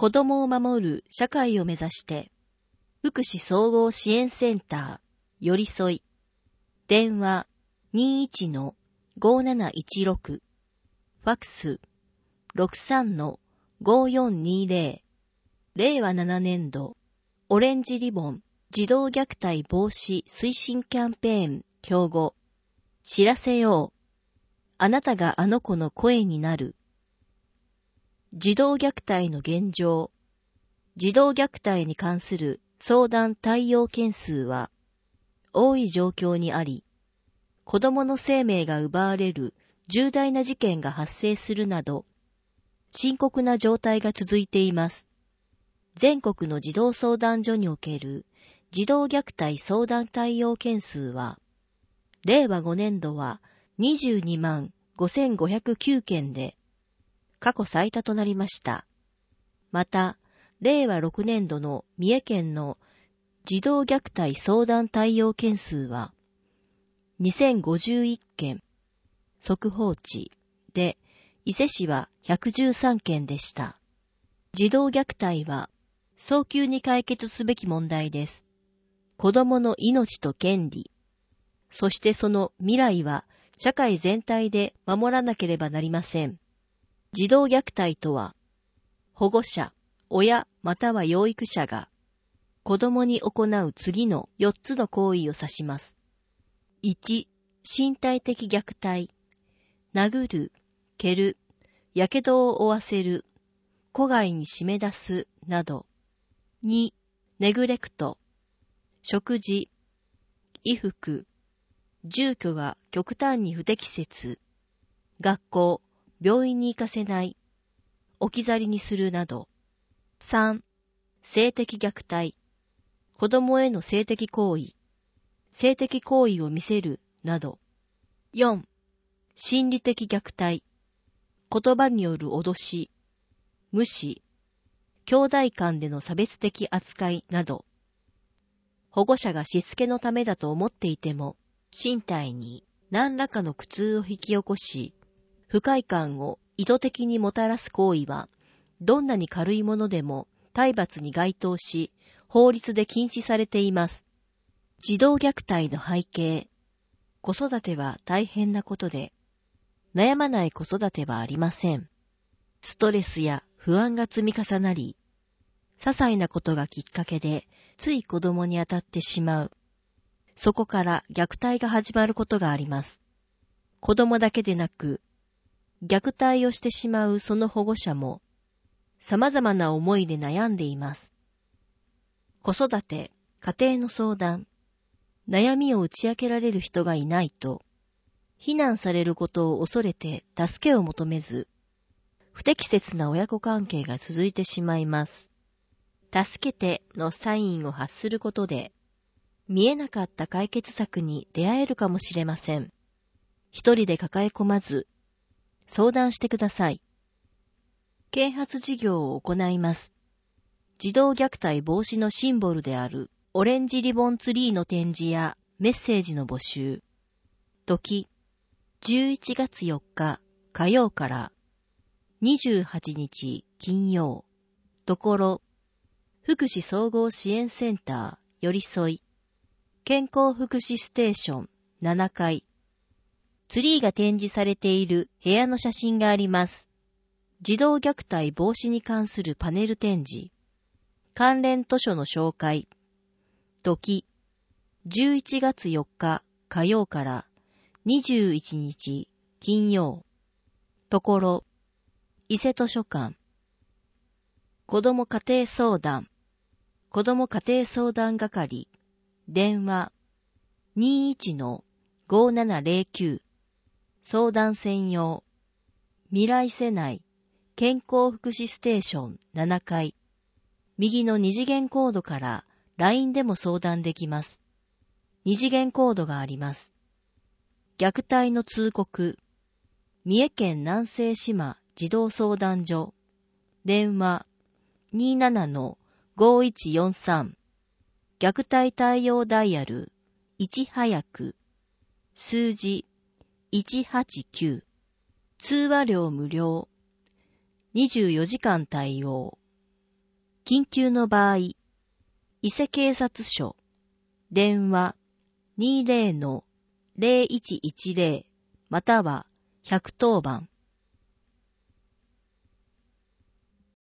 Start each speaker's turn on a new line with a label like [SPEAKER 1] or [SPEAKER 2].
[SPEAKER 1] 子供を守る社会を目指して、福祉総合支援センター、よりそい、電話 21-5716、ファクス 63-5420、令和7年度、オレンジリボン児童虐待防止推進キャンペーン、標語、知らせよう。あなたがあの子の声になる。児童虐待の現状。児童虐待に関する相談対応件数は多い状況にあり、子供の生命が奪われる重大な事件が発生するなど、深刻な状態が続いています。全国の児童相談所における児童虐待相談対応件数は、令和5年度は22万5509件で、過去最多となりました。また、令和6年度の三重県の児童虐待相談対応件数は、2051件、速報値で、伊勢市は113件でした。児童虐待は、早急に解決すべき問題です。子供の命と権利、そしてその未来は社会全体で守らなければなりません。児童虐待とは、保護者、親または養育者が子供に行う次の4つの行為を指します。1、身体的虐待、殴る、蹴る、やけどを負わせる、戸外に締め出すなど。2、ネグレクト、食事、衣服、住居が極端に不適切、学校、病院に行かせない、置き去りにするなど。3、性的虐待、子供への性的行為、性的行為を見せるなど。4、心理的虐待、言葉による脅し、無視、兄弟間での差別的扱いなど。保護者がしつけのためだと思っていても、身体に何らかの苦痛を引き起こし、不快感を意図的にもたらす行為は、どんなに軽いものでも体罰に該当し、法律で禁止されています。児童虐待の背景。子育ては大変なことで、悩まない子育てはありません。ストレスや不安が積み重なり、些細なことがきっかけで、つい子供に当たってしまう。そこから虐待が始まることがあります。子供だけでなく、虐待をしてしまうその保護者も、様々な思いで悩んでいます。子育て、家庭の相談、悩みを打ち明けられる人がいないと、非難されることを恐れて助けを求めず、不適切な親子関係が続いてしまいます。助けてのサインを発することで、見えなかった解決策に出会えるかもしれません。一人で抱え込まず、相談してください。啓発事業を行います。児童虐待防止のシンボルであるオレンジリボンツリーの展示やメッセージの募集。時、11月4日火曜から28日金曜。ところ、福祉総合支援センターよりそい。健康福祉ステーション7階。ツリーが展示されている部屋の写真があります。児童虐待防止に関するパネル展示。関連図書の紹介。時、11月4日火曜から21日金曜。ところ、伊勢図書館。子ども家庭相談。子ども家庭相談係。電話 21-5709。相談専用。未来世内健康福祉ステーション7階。右の二次元コードから LINE でも相談できます。二次元コードがあります。虐待の通告。三重県南西志摩児童相談所。電話 27-5143。虐待対応ダイヤル1早く。数字189。通話料無料。24時間対応。 緊急の場合、伊勢警察署、電話 20-0110 または110番。